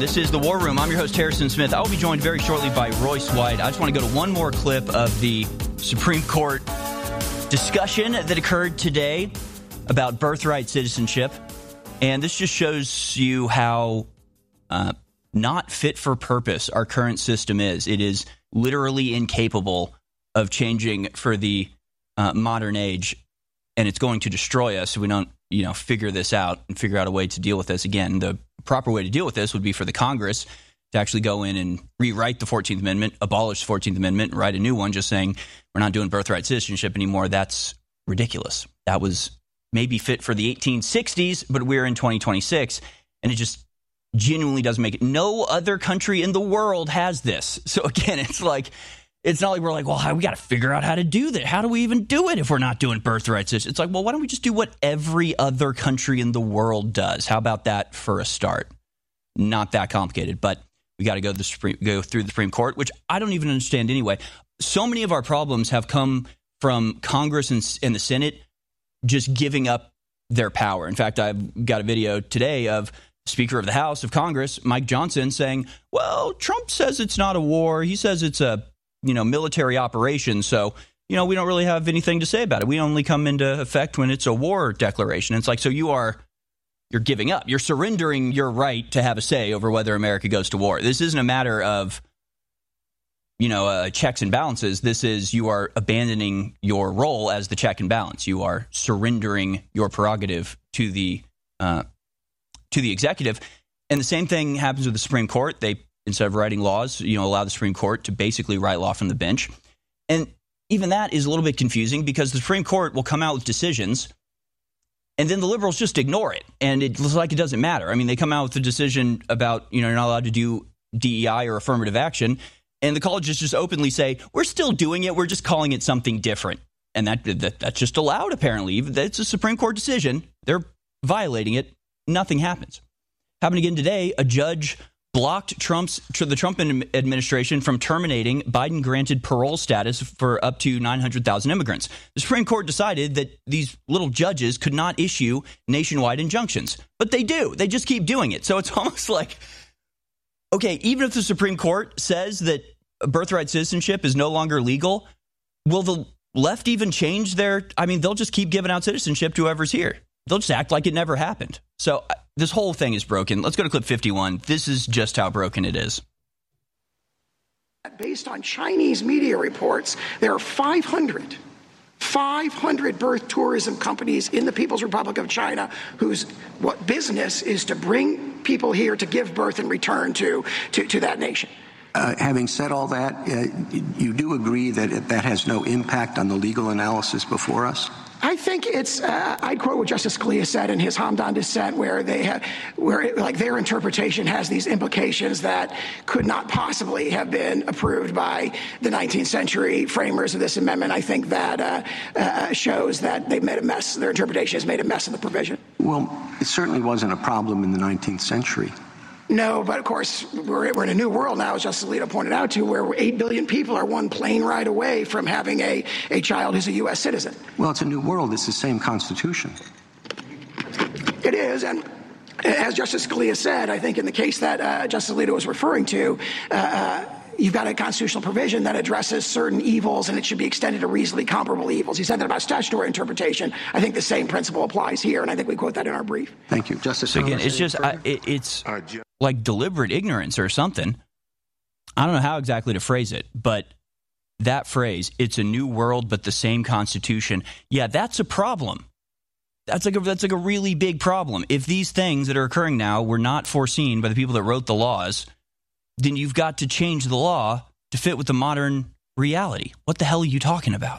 This is The War Room. I'm your host, Harrison Smith. I will be joined very shortly by Royce White. I just want to go to one more clip of the Supreme Court discussion that occurred today about birthright citizenship. And this just shows you how not fit for purpose our current system is. It is literally incapable of changing for the modern age, and it's going to destroy us if we don't, figure this out and figure out a way to deal with this. Again, the proper way to deal with this would be for the Congress to actually go in and rewrite the 14th Amendment, abolish the 14th Amendment, and write a new one just saying we're not doing birthright citizenship anymore. That's ridiculous. That was maybe fit for the 1860s, but we're in 2026, and it just genuinely doesn't make it. No other country in the world has this. So again, it's not like we're like, well, we got to figure out how to do that. How do we even do it if we're not doing birthright citizenship? It's like, well, why don't we just do what every other country in the world does? How about that for a start? Not that complicated, but we got to go through the Supreme Court, which I don't even understand anyway. So many of our problems have come from Congress and the Senate just giving up their power. In fact, I've got a video today of Speaker of the House of Congress, Mike Johnson, saying, well, Trump says it's not a war. He says it's a military operation. So, we don't really have anything to say about it. We only come into effect when it's a war declaration. It's like, so you're giving up. You're surrendering your right to have a say over whether America goes to war. This isn't a matter of, checks and balances. This is, you are abandoning your role as the check and balance. You are surrendering your prerogative to the executive. And the same thing happens with the Supreme Court. They, instead of writing laws, allow the Supreme Court to basically write law from the bench. And even that is a little bit confusing because the Supreme Court will come out with decisions and then the liberals just ignore it. And it looks like it doesn't matter. I mean, they come out with a decision about, you're not allowed to do DEI or affirmative action. And the colleges just openly say, we're still doing it. We're just calling it something different. And that's just allowed, apparently. It's a Supreme Court decision. They're violating it. Nothing happens. Happened again today. A judge blocked the Trump administration from terminating Biden-granted parole status for up to 900,000 immigrants. The Supreme Court decided that these little judges could not issue nationwide injunctions, but they do. They just keep doing it. So it's almost like, okay, even if the Supreme Court says that birthright citizenship is no longer legal, will the left even change they'll just keep giving out citizenship to whoever's here. They'll just act like it never happened. So this whole thing is broken. Let's go to clip 51. This is just how broken it is. Based on Chinese media reports, there are 500 birth tourism companies in the People's Republic of China whose business is to bring people here to give birth and return to that nation. Having said all that, you do agree that that has no impact on the legal analysis before us? I think it's, I'd quote what Justice Scalia said in his Hamdan dissent, where their interpretation has these implications that could not possibly have been approved by the 19th century framers of this amendment. I think that shows that they've made a mess. Their interpretation has made a mess of the provision. Well, it certainly wasn't a problem in the 19th century. No, but of course, we're in a new world now, as Justice Alito pointed out, where 8 billion people are one plane ride away from having a child who's a U.S. citizen. Well, it's a new world. It's the same Constitution. It is, and as Justice Scalia said, I think in the case that Justice Alito was referring to, you've got a constitutional provision that addresses certain evils, and it should be extended to reasonably comparable evils. He said that about statutory interpretation. I think the same principle applies here, and I think we quote that in our brief. Thank you. Justice. So again, it's just it's like deliberate ignorance or something. I don't know how exactly to phrase it, but that phrase, it's a new world but the same Constitution, yeah, that's a problem. That's like a really big problem. If these things that are occurring now were not foreseen by the people that wrote the laws, then you've got to change the law to fit with the modern reality. What the hell are you talking about?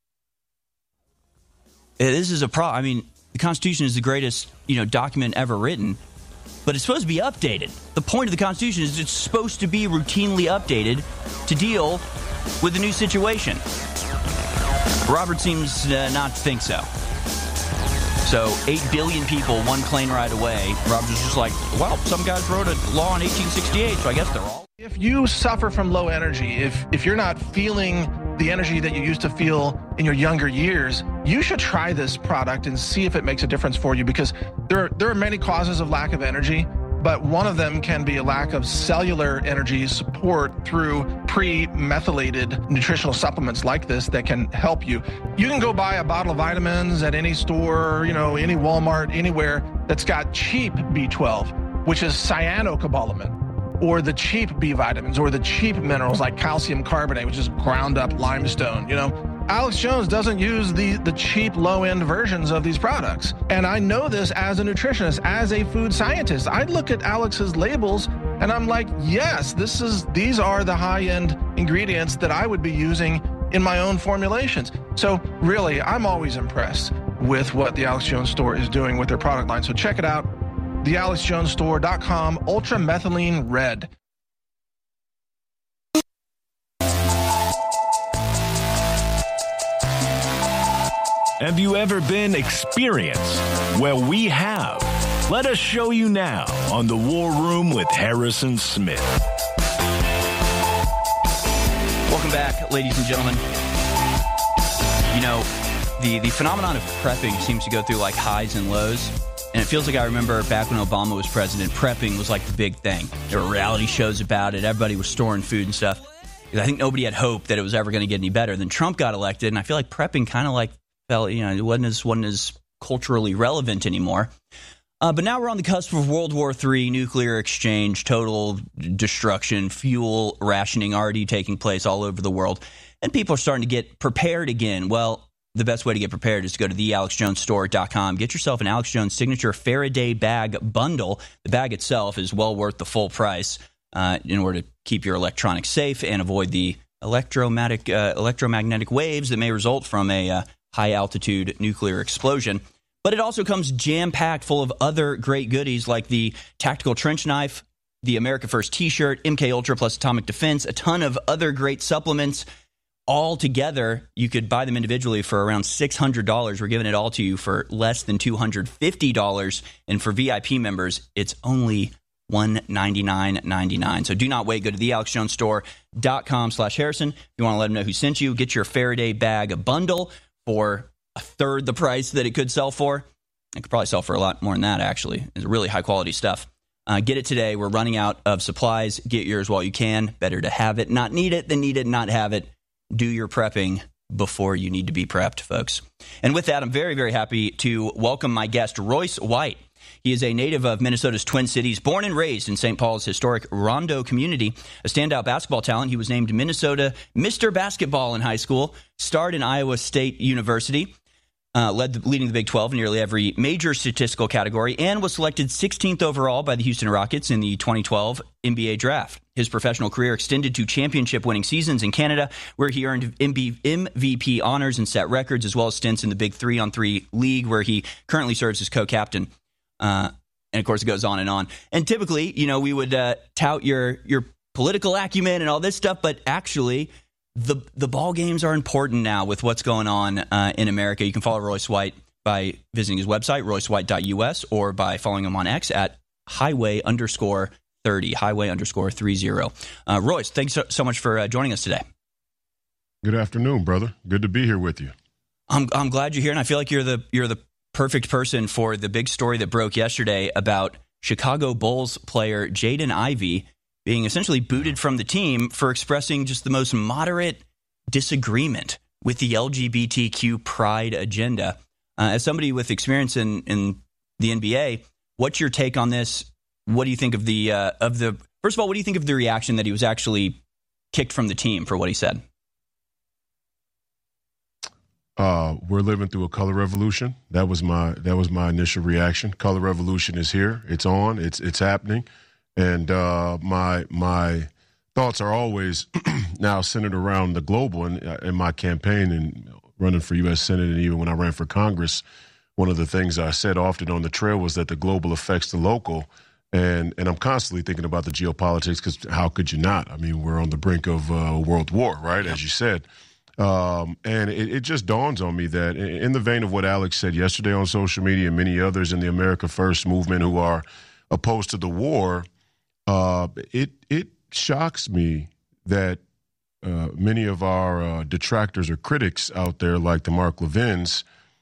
This is a problem. I mean, the Constitution is the greatest, document ever written, but it's supposed to be updated. The point of the Constitution is it's supposed to be routinely updated to deal with the new situation. Robert seems not to think so. So 8 billion people, one plane ride away. Robert's just like, well, some guys wrote a law in 1868, so I guess they're all. If you suffer from low energy, if you're not feeling the energy that you used to feel in your younger years, you should try this product and see if it makes a difference for you, because there are many causes of lack of energy. but one of them can be a lack of cellular energy support through pre-methylated nutritional supplements like this that can help you. You can go buy a bottle of vitamins at any store, any Walmart, anywhere that's got cheap B12, which is cyanocobalamin, or the cheap B vitamins, or the cheap minerals like calcium carbonate, which is ground up limestone. Alex Jones doesn't use the cheap low-end versions of these products. And I know this as a nutritionist, as a food scientist. I look at Alex's labels and I'm like, yes, these are the high-end ingredients that I would be using in my own formulations. So really, I'm always impressed with what the Alex Jones store is doing with their product line. So check it out, thealexjonesstore.com, Ultramethylene Red. Have you ever been experienced? Well, we have. Let us show you now on The War Room with Harrison Smith. Welcome back, ladies and gentlemen. The phenomenon of prepping seems to go through like highs and lows. And it feels like I remember back when Obama was president, prepping was like the big thing. There were reality shows about it. Everybody was storing food and stuff. I think nobody had hope that it was ever going to get any better. Then Trump got elected, and I feel like prepping kind of like it wasn't as culturally relevant anymore. But now we're on the cusp of World War III, nuclear exchange, total destruction, fuel rationing already taking place all over the world. And people are starting to get prepared again. Well, the best way to get prepared is to go to thealexjonesstore.com. Get yourself an Alex Jones Signature Faraday bag bundle. The bag itself is well worth the full price in order to keep your electronics safe and avoid the electromagnetic waves that may result from a high-altitude nuclear explosion. But it also comes jam-packed full of other great goodies like the Tactical Trench Knife, the America First T-shirt, MK Ultra plus Atomic Defense, a ton of other great supplements. All together, you could buy them individually for around $600. We're giving it all to you for less than $250. And for VIP members, it's only $199.99. So do not wait. Go to thealexjonesstore.com/Harrison. If you want to let them know who sent you, get your Faraday bag bundle for a third the price that it could sell for. It could probably sell for a lot more than that, actually. It's really high-quality stuff. Get it today. We're running out of supplies. Get yours while you can. Better to have it, not need it, than need it, not have it. Do your prepping before you need to be prepped, folks. And with that, I'm very, very happy to welcome my guest, Royce White. He is a native of Minnesota's Twin Cities, born and raised in St. Paul's historic Rondo community. A standout basketball talent, he was named Minnesota Mr. Basketball in high school, starred in Iowa State University, leading the Big 12 in nearly every major statistical category, and was selected 16th overall by the Houston Rockets in the 2012 NBA draft. His professional career extended to championship-winning seasons in Canada, where he earned MVP honors and set records, as well as stints in the Big 3-on-3 league, where he currently serves as co-captain. And, of course, it goes on and on. And typically, we would tout your political acumen and all this stuff, but actually the ball games are important now with what's going on in America. You can follow Royce White by visiting his website, roycewhite.us, or by following him on X at highway_30, highway_30. Royce, thanks so much for joining us today. Good afternoon, brother. Good to be here with you. I'm glad you're here, and I feel like you're the perfect person for the big story that broke yesterday about Chicago Bulls player Jaden Ivey being essentially booted from the team for expressing just the most moderate disagreement with the LGBTQ pride agenda. As somebody with experience in the NBA, what's your take on this? What do you think of the first of all, what do you think of the reaction that he was actually kicked from the team for what he said? We're living through a color revolution. That was my initial reaction. Color revolution is here. It's on. It's happening. And my thoughts are always now centered around the global. And in my campaign and running for U.S. Senate, and even when I ran for Congress, one of the things I said often on the trail was that the global affects the local. And I'm constantly thinking about the geopolitics, because how could you not? I mean, we're on the brink of a world war, right, as you said. And it just dawns on me that in the vein of what Alex said yesterday on social media and many others in the America First movement who are opposed to the war, it shocks me that many of our detractors or critics out there, like the Mark Levins,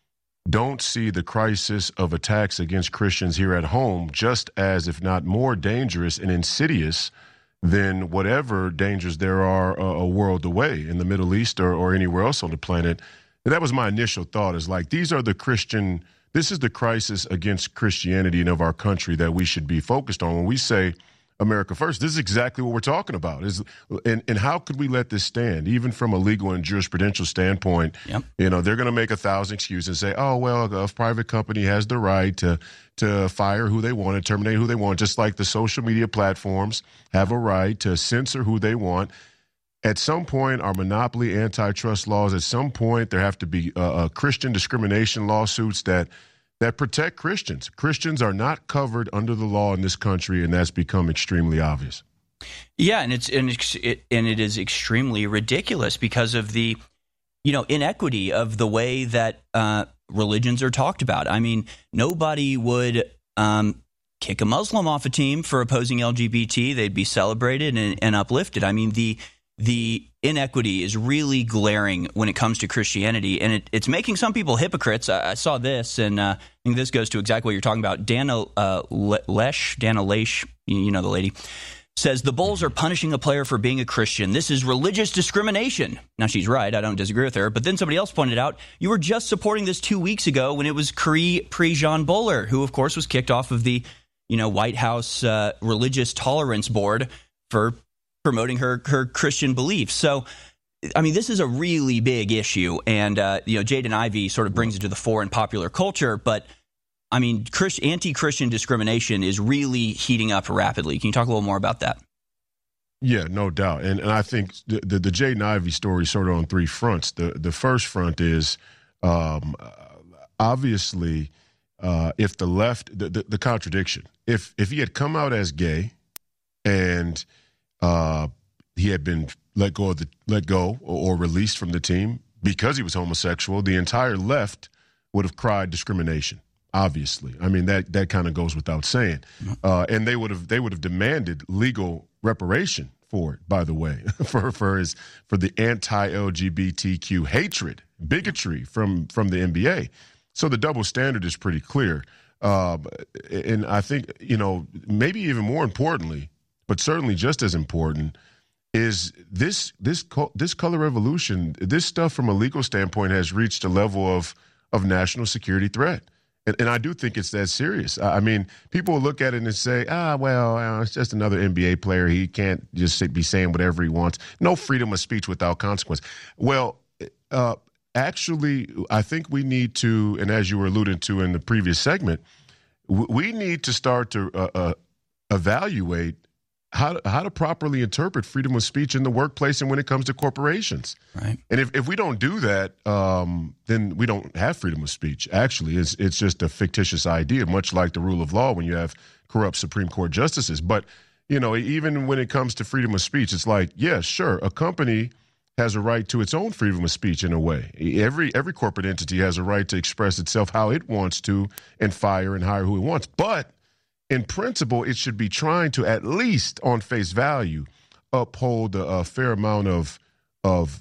don't see the crisis of attacks against Christians here at home just as, if not more dangerous and insidious than whatever dangers there are a world away in the Middle East or anywhere else on the planet. And that was my initial thought, is like, this is the crisis against Christianity and of our country that we should be focused on. When we say America first, this is exactly what we're talking about. And how could we let this stand, even from a legal and jurisprudential standpoint? Yep. You know, they're going to make 1,000 excuses and say, oh, well, a private company has the right to fire who they want and terminate who they want, just like the social media platforms have a right to censor who they want. At some point, our monopoly antitrust laws, at some point, there have to be Christian discrimination lawsuits that protect Christians. Christians are not covered under the law in this country, and that's become extremely obvious. Yeah, and it is extremely ridiculous because of the, inequity of the way that religions are talked about. I mean, nobody would kick a Muslim off a team for opposing LGBT. They'd be celebrated and uplifted. I mean, the inequity is really glaring when it comes to Christianity, and it's making some people hypocrites. I saw this, and I think this goes to exactly what you're talking about. Dana Lesh, you know the lady, says the Bulls are punishing a player for being a Christian. This is religious discrimination. Now, she's right. I don't disagree with her. But then somebody else pointed out, you were just supporting this 2 weeks ago when it was Prejean Bowler, who, of course, was kicked off of the White House Religious Tolerance Board for promoting her Christian beliefs. So, I mean, this is a really big issue, and Jaden Ivey sort of brings it to the fore in popular culture. But I mean, anti-Christian discrimination is really heating up rapidly. Can you talk a little more about that? Yeah, no doubt, and I think the Jaden Ivey story is sort of on three fronts. The first front is obviously if the left, the contradiction. If he had come out as gay and he had been let go or released from the team because he was homosexual, the entire left would have cried discrimination. Obviously, I mean that kind of goes without saying, and they would have demanded legal reparation for it. By the way, for the anti-LGBTQ hatred, bigotry from the NBA. So the double standard is pretty clear, and I think maybe even more importantly, but certainly just as important, is this color revolution. This stuff from a legal standpoint has reached a level of national security threat. And I do think it's that serious. I mean, people will look at it and say, it's just another NBA player. He can't just be saying whatever he wants. No freedom of speech without consequence. Well, actually, I think we need to, and as you were alluding to in the previous segment, we need to start to evaluate how to properly interpret freedom of speech in the workplace and when it comes to corporations. Right. And if we don't do that, then we don't have freedom of speech. Actually, it's just a fictitious idea, much like the rule of law when you have corrupt Supreme Court justices. But, even when it comes to freedom of speech, it's like, yeah, sure, a company has a right to its own freedom of speech in a way. Every corporate entity has a right to express itself how it wants to and fire and hire who it wants. But in principle, it should be trying to, at least on face value, uphold a fair amount of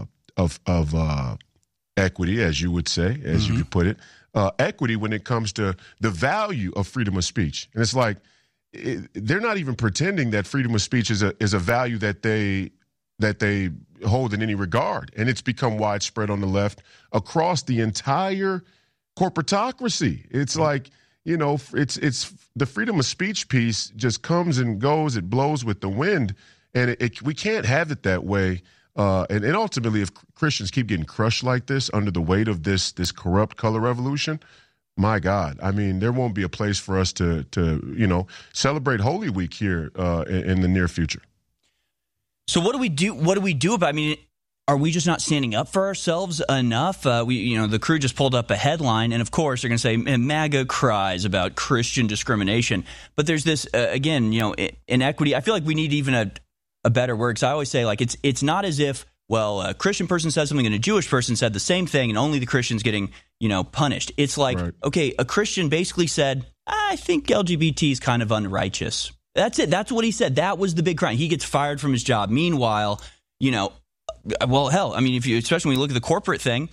equity, as you would say, as you could put it, equity when it comes to the value of freedom of speech. And it's like they're not even pretending that freedom of speech is a value that they hold in any regard, and it's become widespread on the left across the entire corporatocracy. It's like, it's the freedom of speech piece just comes and goes. It blows with the wind, and we can't have it that way. And ultimately, if Christians keep getting crushed like this under the weight of this corrupt color revolution, my God, I mean, there won't be a place for us to celebrate Holy Week here in the near future. So what do we do? What do we do about? I mean, are we just not standing up for ourselves enough? The Crew just pulled up a headline, and of course they're going to say MAGA cries about Christian discrimination. But there's this inequity. I feel like we need even a better word, because I always say, like, it's not as if, a Christian person said something and a Jewish person said the same thing, and only the Christian's getting punished. It's like, right. Okay, a Christian basically said, I think LGBT is kind of unrighteous. That's it. That's what he said. That was the big crime. He gets fired from his job. Meanwhile, hell, I mean, especially when you look at the corporate thing,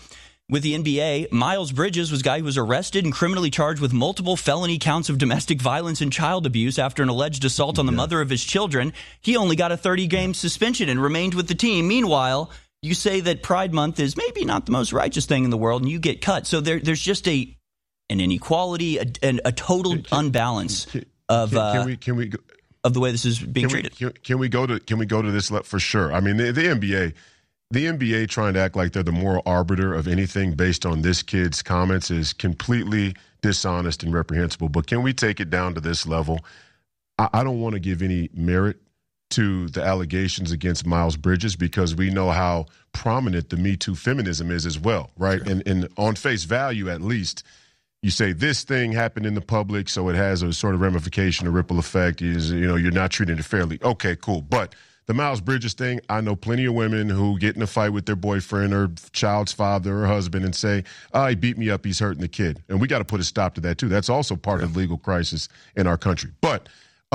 with the NBA. Miles Bridges was a guy who was arrested and criminally charged with multiple felony counts of domestic violence and child abuse after an alleged assault on the mother of his children. He only got a 30-game suspension and remained with the team. Meanwhile, you say that Pride Month is maybe not the most righteous thing in the world, and you get cut. So there's just an inequality, a total unbalance of of the way this is being treated. Can we go to this for sure? I mean, the NBA trying to act like they're the moral arbiter of anything based on this kid's comments is completely dishonest and reprehensible. But can we take it down to this level? I don't want to give any merit to the allegations against Miles Bridges because we know how prominent the Me Too feminism is as well, right? Sure. And on face value, at least, you say this thing happened in the public, so it has a sort of ramification, a ripple effect. You're not treating it fairly. Okay, cool. But the Miles Bridges thing, I know plenty of women who get in a fight with their boyfriend or child's father or husband and say, he beat me up, he's hurting the kid. And we got to put a stop to that, too. That's also part of the legal crisis in our country. But,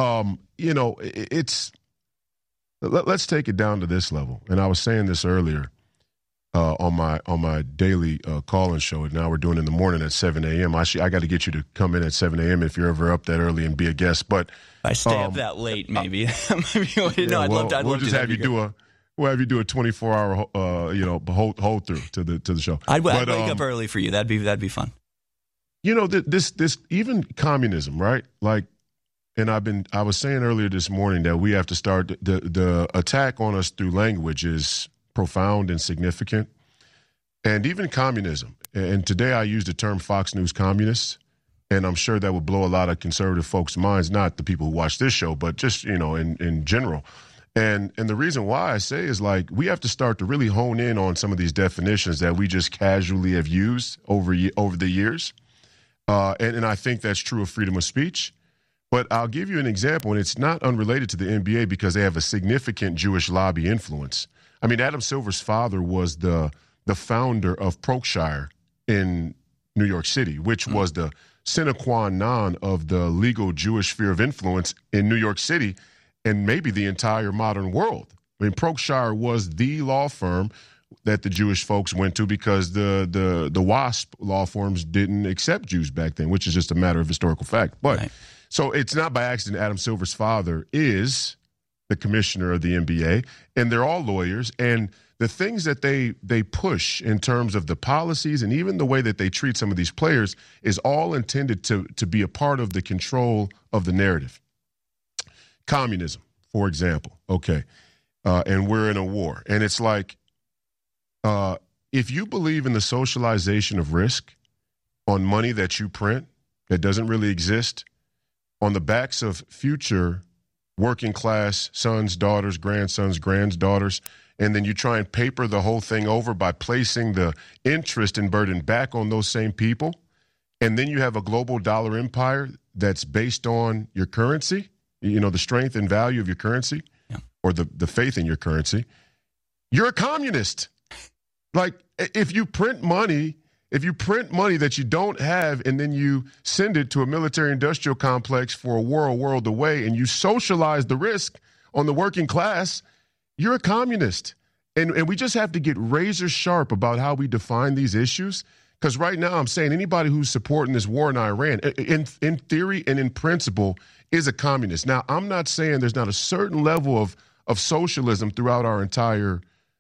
let's take it down to this level. And I was saying this earlier. On my daily call-in show, and now we're doing it in the morning at 7 a.m. I got to get you to come in at 7 a.m. if you're ever up that early and be a guest. But I stay up that late, maybe. I'd love to. We'll just have you do a 24-hour hold through to the show. I'd wake up early for you. That'd be fun. This even communism, right? Like, and I was saying earlier this morning that we have to start the attack on us through language is profound and significant, and even communism. And today I used the term Fox News communists, and I'm sure that would blow a lot of conservative folks' minds, not the people who watch this show, but just, in general. And the reason why I say is like we have to start to really hone in on some of these definitions that we just casually have used over the years. And I think that's true of freedom of speech. But I'll give you an example, and it's not unrelated to the NBA because they have a significant Jewish lobby influence. I mean, Adam Silver's father was the founder of Proshire in New York City, which was the sine qua non of the legal Jewish sphere of influence in New York City and maybe the entire modern world. I mean, Proshire was the law firm that the Jewish folks went to because the WASP law firms didn't accept Jews back then, which is just a matter of historical fact. But right. So it's not by accident Adam Silver's father is the commissioner of the NBA, and they're all lawyers. And the things that they push in terms of the policies and even the way that they treat some of these players is all intended to be a part of the control of the narrative. Communism, for example. Okay. And we're in a war. And it's like, if you believe in the socialization of risk on money that you print that doesn't really exist on the backs of future working class sons, daughters, grandsons, granddaughters, and then you try and paper the whole thing over by placing the interest and burden back on those same people, and then you have a global dollar empire that's based on your currency, the strength and value of your currency, or the faith in your currency, you're a communist. Like, if you print money that you don't have and then you send it to a military-industrial complex for a war a world away and you socialize the risk on the working class, you're a communist. And we just have to get razor sharp about how we define these issues because right now I'm saying anybody who's supporting this war in Iran, in theory and in principle, is a communist. Now, I'm not saying there's not a certain level of socialism throughout our entire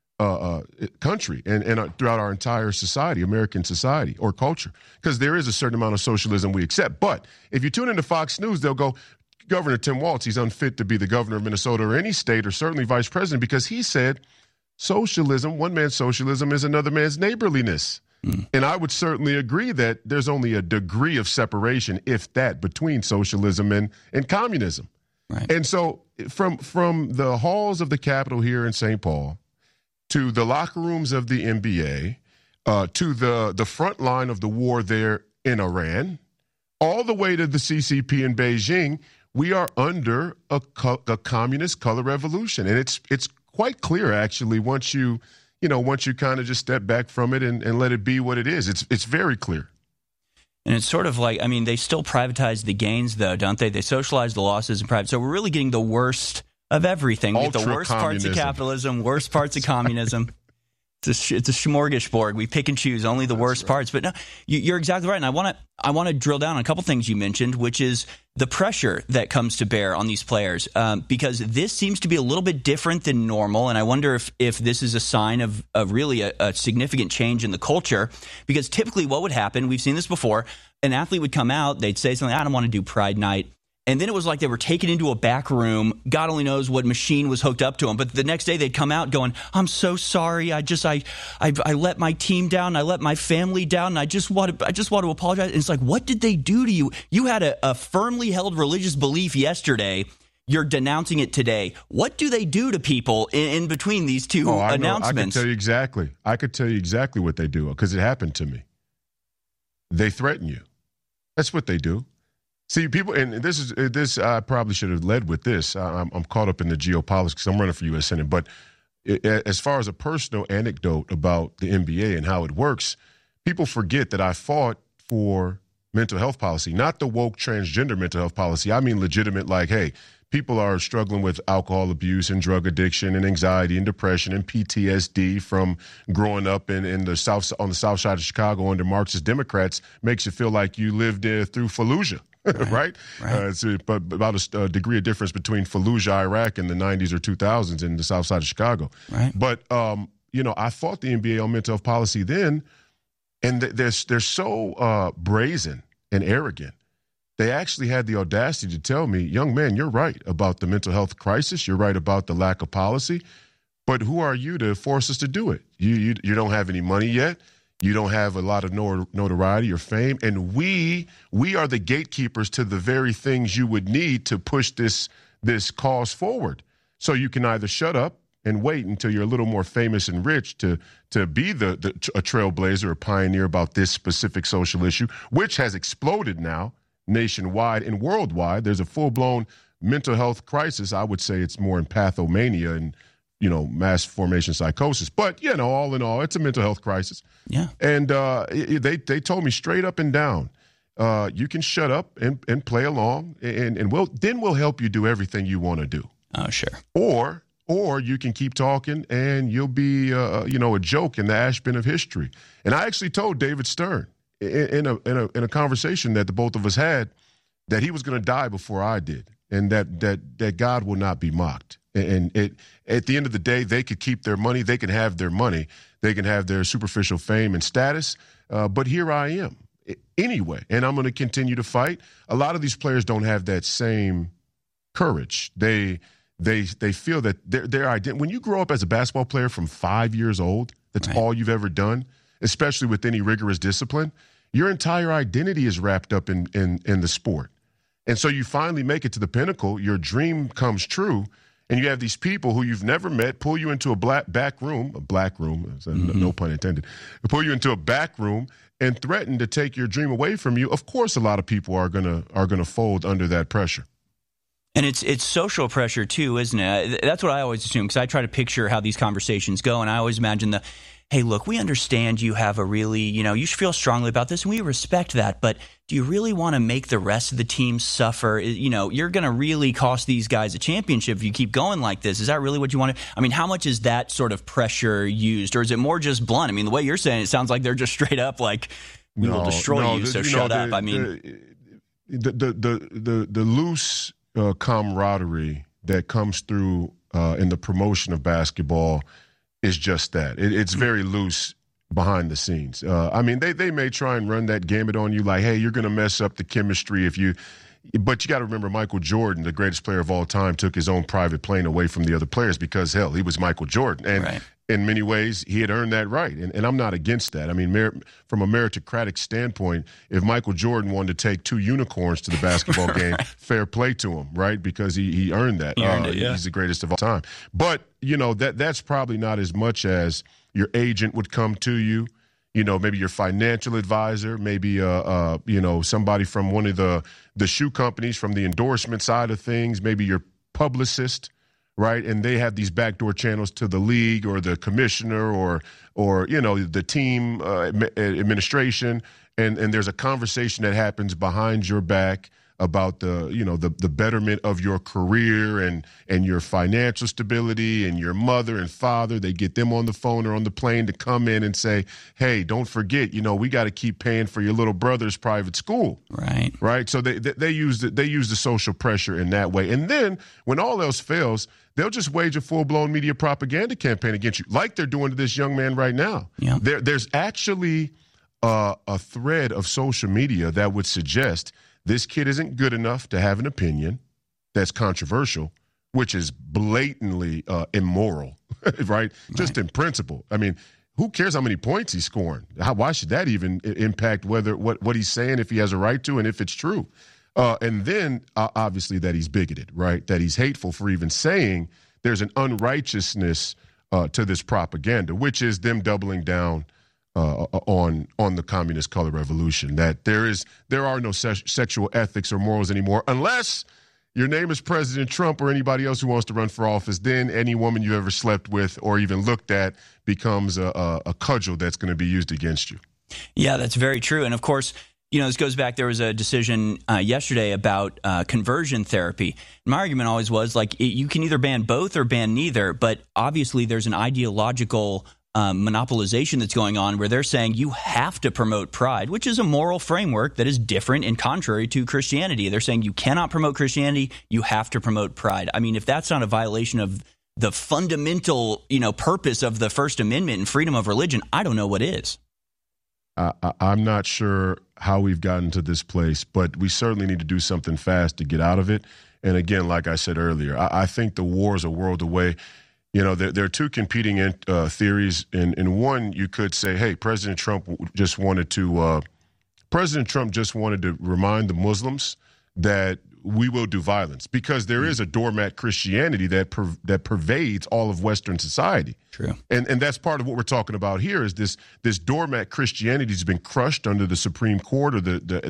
country and throughout our entire society, American society or culture, because there is a certain amount of socialism we accept. But if you tune into Fox News, they'll go, Governor Tim Walz, he's unfit to be the governor of Minnesota or any state or certainly vice president because he said socialism, one man's socialism is another man's neighborliness. And I would certainly agree that there's only a degree of separation, if that, between socialism and communism. Right. And so from the halls of the Capitol here in St. Paul to the locker rooms of the NBA, to the front line of the war there in Iran, all the way to the CCP in Beijing, we are under a communist color revolution. And it's quite clear, actually, once you kind of just step back from it and let it be what it is. It's very clear. And it's sort of like, I mean, they still privatize the gains, though, don't they? They socialize the losses in private. So we're really getting the worst of everything. We get the worst parts of capitalism, worst parts of communism. It's a smorgasbord. We pick and choose only the worst parts. But no, you're exactly right. And I want to drill down on a couple things you mentioned, which is the pressure that comes to bear on these players, because this seems to be a little bit different than normal. And I wonder if this is a sign of really a significant change in the culture, because typically what would happen, we've seen this before, an athlete would come out, they'd say something, I don't want to do Pride Night. And then it was like they were taken into a back room. God only knows what machine was hooked up to them. But the next day they'd come out going, I'm so sorry. I let my team down. I let my family down. And I just want to apologize. And it's like, what did they do to you? You had a firmly held religious belief yesterday. You're denouncing it today. What do they do to people in between these two announcements? I could tell you exactly what they do, because it happened to me. They threaten you. That's what they do. See, people, and this. I probably should have led with this. I'm caught up in the geopolitics because I'm running for U.S. Senate. But as far as a personal anecdote about the NBA and how it works, people forget that I fought for mental health policy, not the woke transgender mental health policy. I mean legitimate, like, hey, people are struggling with alcohol abuse and drug addiction and anxiety and depression and PTSD from growing up on the south side of Chicago under Marxist Democrats. Makes you feel like you lived through Fallujah. Right? It's about a degree of difference between Fallujah, Iraq in the 90s or 2000s in the south side of Chicago. Right. But, I fought the NBA on mental health policy then, and they're so brazen and arrogant. They actually had the audacity to tell me, young man, you're right about the mental health crisis. You're right about the lack of policy. But who are you to force us to do it? You don't have any money yet. You don't have a lot of notoriety or fame, and we are the gatekeepers to the very things you would need to push this cause forward. So you can either shut up and wait until you're a little more famous and rich to be a trailblazer or pioneer about this specific social issue, which has exploded now nationwide and worldwide. There's a full-blown mental health crisis. I would say it's more in pathomania and mass formation psychosis. But, all in all, it's a mental health crisis. Yeah. And they told me straight up and down, you can shut up and play along, and we'll help you do everything you want to do. Oh, sure. Or you can keep talking, and you'll be, a joke in the Ashbin of history. And I actually told David Stern in a conversation that the both of us had that he was going to die before I did, and that God will not be mocked. And at the end of the day, they could keep their money. They can have their money. They can have their superficial fame and status. But here I am anyway, and I'm going to continue to fight. A lot of these players don't have that same courage. They feel that their identity. When you grow up as a basketball player from 5 years old, that's all you've ever done, especially with any rigorous discipline, your entire identity is wrapped up in the sport. And so you finally make it to the pinnacle. Your dream comes true. And you have these people who you've never met pull you into a black room, no pun intended, pull you into a back room and threaten to take your dream away from you. Of course, a lot of people are gonna fold under that pressure. And it's social pressure too, isn't it? That's what I always assume, because I try to picture how these conversations go, and I always imagine hey, look, we understand you have a really, you should feel strongly about this, and we respect that, but do you really want to make the rest of the team suffer? You're going to really cost these guys a championship if you keep going like this. Is that really what you want to? I mean, how much is that sort of pressure used, or is it more just blunt? I mean, the way you're saying it sounds like they're just straight up like, we will destroy you, so shut up. I mean, the loose camaraderie that comes through in the promotion of basketball is just that. It's very loose behind the scenes. I mean, they may try and run that gamut on you like, hey, you're going to mess up the chemistry but you got to remember Michael Jordan, the greatest player of all time, took his own private plane away from the other players because, hell, he was Michael Jordan. And in many ways, he had earned that right. And I'm not against that. I mean, from a meritocratic standpoint, if Michael Jordan wanted to take 2 unicorns to the basketball game, fair play to him, right? Because he earned that. He's the greatest of all time. But, that's probably not as much as your agent would come to you. Maybe your financial advisor, maybe, somebody from one of the shoe companies from the endorsement side of things, maybe your publicist, right? And they have these backdoor channels to the league or the commissioner or the team administration. And there's a conversation that happens behind your back about the betterment of your career and your financial stability and your mother and father. They get them on the phone or on the plane to come in and say, hey, don't forget, we got to keep paying for your little brother's private school. Right. So they use the social pressure in that way. And then when all else fails, they'll just wage a full-blown media propaganda campaign against you, like they're doing to this young man right now. Yeah. There's actually a thread of social media that would suggest this kid isn't good enough to have an opinion that's controversial, which is blatantly immoral, right? Just in principle. I mean, who cares how many points he's scoring? Why should that even impact what he's saying, if he has a right to, and if it's true? And then, obviously, that he's bigoted, right? That he's hateful for even saying there's an unrighteousness to this propaganda, which is them doubling down on the communist color revolution, that there are no sexual ethics or morals anymore unless your name is President Trump or anybody else who wants to run for office. Then any woman you ever slept with or even looked at becomes a cudgel that's going to be used against you. Yeah, that's very true. And of course, this goes back. There was a decision yesterday about conversion therapy. My argument always was you can either ban both or ban neither. But obviously, there's an ideological monopolization that's going on where they're saying you have to promote pride, which is a moral framework that is different and contrary to Christianity. They're saying you cannot promote Christianity, you have to promote pride. I mean, if that's not a violation of the fundamental, purpose of the First Amendment and freedom of religion, I don't know what is. I'm not sure how we've gotten to this place, but we certainly need to do something fast to get out of it. And again, like I said earlier, I think the war is a world away. There are two competing theories. In one, you could say, hey, President Trump just wanted to remind the Muslims that we will do violence, because there is a doormat Christianity that pervades all of Western society. True. And that's part of what we're talking about here is this doormat Christianity has been crushed under the Supreme Court or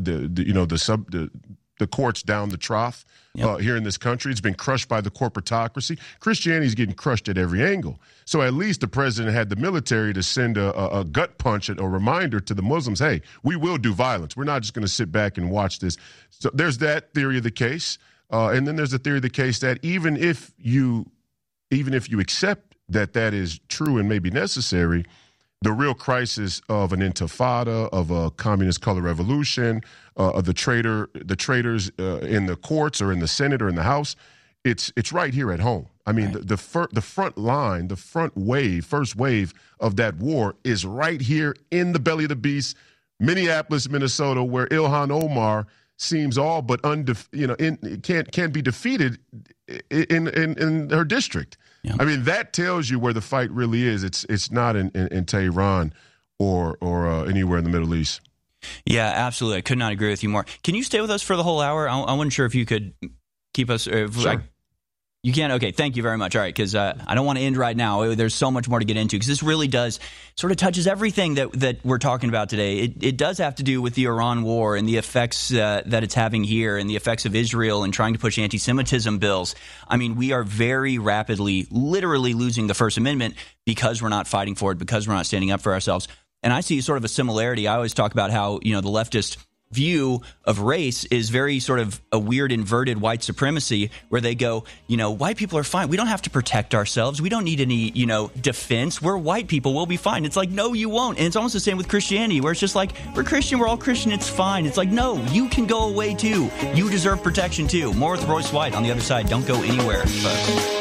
the courts down the trough here in this country. It's been crushed by the corporatocracy. Christianity is getting crushed at every angle. So at least the president had the military to send a gut punch, a reminder to the Muslims, hey, we will do violence. We're not just going to sit back and watch this. So there's that theory of the case. And then there's the theory of the case that even if you accept that is true and maybe necessary, the real crisis of an intifada, of a communist color revolution, of the traitors in the courts or in the Senate or in the House, it's right here at home. I mean, right. the front line, the first wave of that war is right here in the belly of the beast, Minneapolis, Minnesota, where Ilhan Omar seems all but can't be defeated in her district. Yeah. I mean, that tells you where the fight really is. It's not in Tehran or anywhere in the Middle East. Yeah, absolutely. I could not agree with you more. Can you stay with us for the whole hour? I wasn't sure if you could keep us. Sure. You can? Okay, thank you very much. All right, because I don't want to end right now. There's so much more to get into, because this really does sort of touches everything that we're talking about today. It does have to do with the Iran war and the effects that it's having here and the effects of Israel and trying to push anti-Semitism bills. I mean, we are very rapidly, literally losing the First Amendment because we're not fighting for it, because we're not standing up for ourselves. And I see sort of a similarity. I always talk about how, the leftist view of race is very sort of a weird inverted white supremacy, where they go, white people are fine. We don't have to protect ourselves. We don't need any, defense. We're white people. We'll be fine. It's like, no, you won't. And it's almost the same with Christianity, where it's just like, we're Christian. We're all Christian. It's fine. It's like, no, you can go away too. You deserve protection too. More with Royce White on the other side. Don't go anywhere, folks.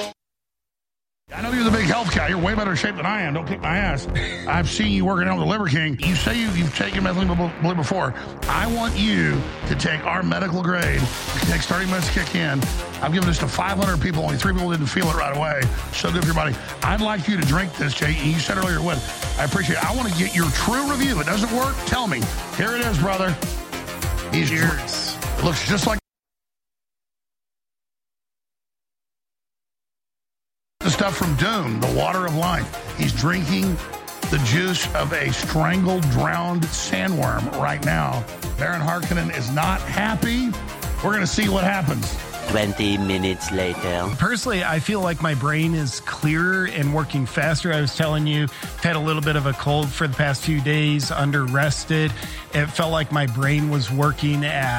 I know you're the big health guy. You're way better shape than I am. Don't kick my ass. I've seen you working out with the Liver King. You say you've taken methylene blue before. I want you to take our medical grade. It takes 30 minutes to kick in. I've given this to 500 people. Only 3 people didn't feel it right away. So good for your body. I'd like you to drink this, Jay. You said earlier it would. I appreciate it. I want to get your true review. If it doesn't work, tell me. Here it is, brother. Cheers. It looks just like the stuff from Dune, the water of life. He's drinking the juice of a strangled, drowned sandworm right now. Baron Harkonnen is not happy. We're going to see what happens. 20 minutes later. Personally, I feel like my brain is clearer and working faster. I was telling you, I've had a little bit of a cold for the past few days, under rested. It felt like my brain was working at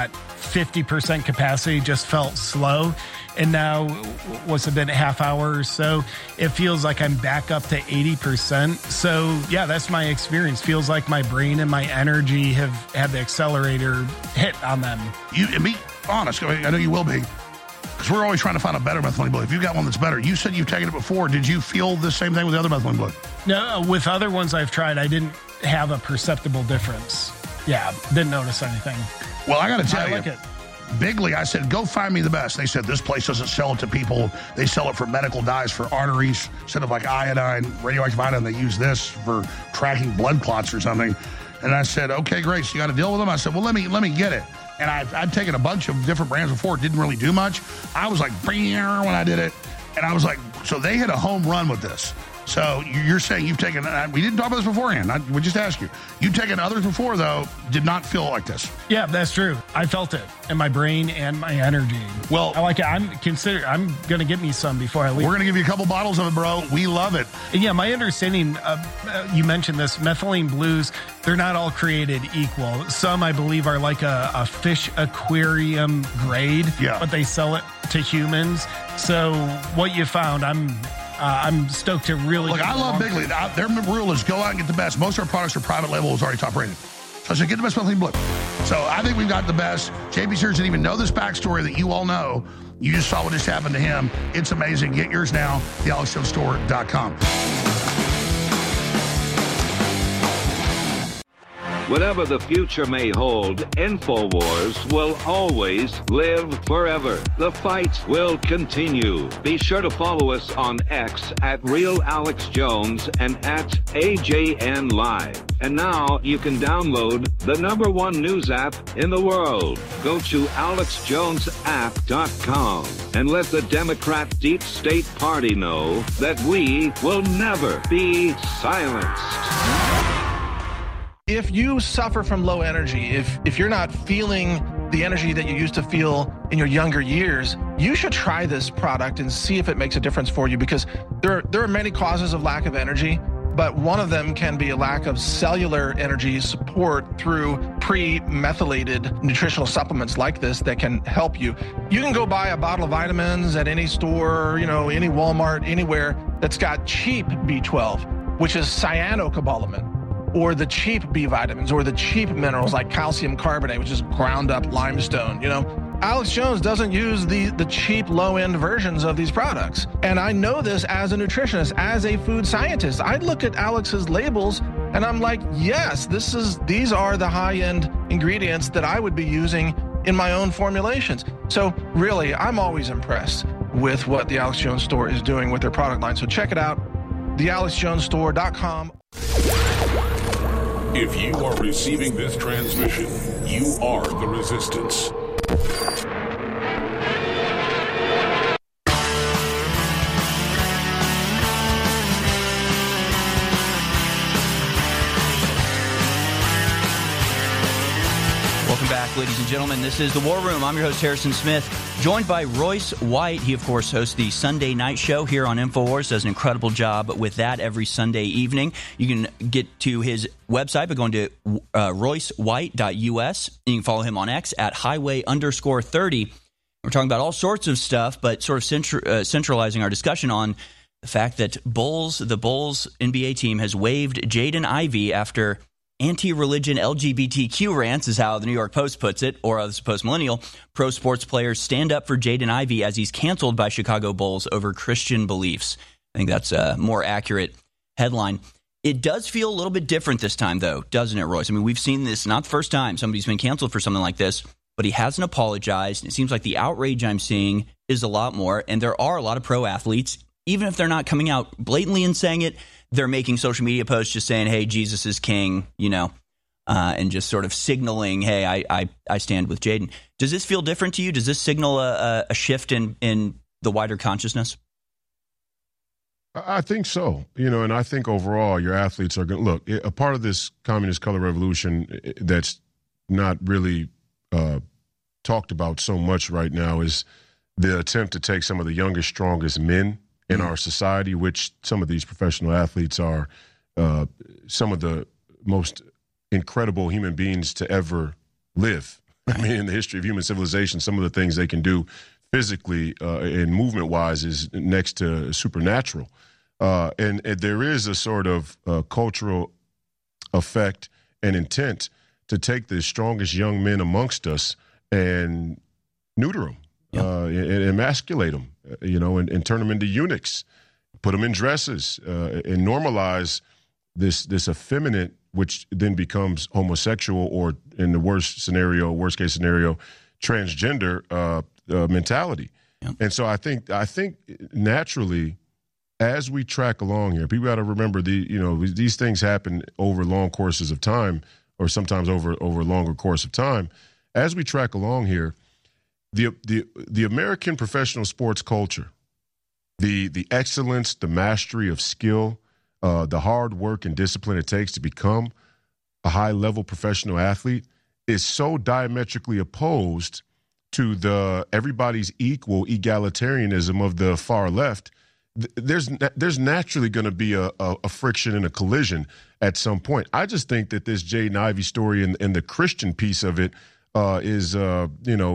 50% capacity just felt slow. And now, what's it been, a half hour or so? It feels like I'm back up to 80%. So, yeah, that's my experience. Feels like my brain and my energy have had the accelerator hit on them. And be honest, I know you will be, because we're always trying to find a better methylene blue. If you've got one that's better, you said you've taken it before. Did you feel the same thing with the other methylene blue? No, with other ones I've tried, I didn't have a perceptible difference. Yeah, didn't notice anything. Well, I got to tell you. Like it. Bigly, I said, go find me the best. They said, this place doesn't sell it to people. They sell it for medical dyes for arteries. Instead of like iodine, radioactive iodine, they use this for tracking blood clots or something. And I said, okay, great. So you got to deal with them? I said, well, let me get it. And I'd taken a bunch of different brands before. It didn't really do much. I was like, when I did it. And I was like, so they hit a home run with this. So you're saying you've taken, we didn't talk about this beforehand. We just asked you. You've taken others before, though, did not feel like this. Yeah, that's true. I felt it in my brain and my energy. Well, I like it. I'm going to get me some before I leave. We're going to give you a couple bottles of it, bro. We love it. And yeah, my understanding, you mentioned this, methylene blues, they're not all created equal. Some, I believe, are like a fish aquarium grade, but they sell it to humans. So what you found, I'm stoked to really. Look, I love Bigly. Their rule is go out and get the best. Most of our products are private label, is already top rated. So I said, get the best methylene blue. So I think we've got the best. JP Sears didn't even know this backstory that you all know. You just saw what just happened to him. It's amazing. Get yours now. TheAlexJonesStore.com. Whatever the future may hold, InfoWars will always live forever. The fight will continue. Be sure to follow us on X at RealAlexJones and at AJN Live. And now you can download the #1 news app in the world. Go to AlexJonesApp.com and let the Democrat Deep State Party know that we will never be silenced. If you suffer from low energy, if you're not feeling the energy that you used to feel in your younger years, you should try this product and see if it makes a difference for you, because there are many causes of lack of energy, but one of them can be a lack of cellular energy support through pre-methylated nutritional supplements like this that can help you. You can go buy a bottle of vitamins at any store, any Walmart, anywhere that's got cheap B12, which is cyanocobalamin, or the cheap B vitamins, or the cheap minerals like calcium carbonate, which is ground up limestone. Alex Jones doesn't use the cheap low-end versions of these products. And I know this as a nutritionist, as a food scientist. I look at Alex's labels and I'm like, yes, these are the high-end ingredients that I would be using in my own formulations. So really, I'm always impressed with what the Alex Jones Store is doing with their product line. So check it out, thealexjonesstore.com. If you are receiving this transmission, you are the resistance. Welcome back, ladies and gentlemen. This is The War Room. I'm your host, Harrison Smith, joined by Royce White. He, of course, hosts the Sunday night show here on InfoWars, does an incredible job with that every Sunday evening. You can get to his website by going to roycewhite.us. You can follow him on X at highway_30. We're talking about all sorts of stuff, but sort of centralizing our discussion on the fact that the Bulls NBA team has waived Jaden Ivey after anti-religion LGBTQ rants, is how the New York Post puts it, or as post-millennial. Pro sports players stand up for Jaden Ivey as he's canceled by Chicago Bulls over Christian beliefs. I think that's a more accurate headline. It does feel a little bit different this time, though, doesn't it, Royce? I mean, we've seen this, not the first time somebody's been canceled for something like this, but he hasn't apologized. It seems like the outrage I'm seeing is a lot more, and there are a lot of pro athletes, even if they're not coming out blatantly and saying it, they're making social media posts just saying, hey, Jesus is king, and just sort of signaling, hey, I stand with Jaden. Does this feel different to you? Does this signal a shift in the wider consciousness? I think so. And I think overall your athletes are going to look, a part of this communist color revolution that's not really talked about so much right now is the attempt to take some of the youngest, strongest men in our society, which some of these professional athletes are some of the most incredible human beings to ever live. I mean, in the history of human civilization, some of the things they can do physically and movement-wise is next to supernatural. And there is a sort of cultural effect and intent to take the strongest young men amongst us and neuter them, and emasculate them, and turn them into eunuchs, put them in dresses, and normalize this effeminate, which then becomes homosexual, or in the worst case scenario, transgender mentality. Yeah. And so I think naturally, as we track along here, people got to remember these things happen over long courses of time, or sometimes over a longer course of time. As we track along here, the American professional sports culture, the excellence, the mastery of skill, the hard work and discipline it takes to become a high-level professional athlete is so diametrically opposed to the everybody's equal egalitarianism of the far left. There's naturally going to be a friction and a collision at some point. I just think that this Jaden Ivey story and the Christian piece of it is the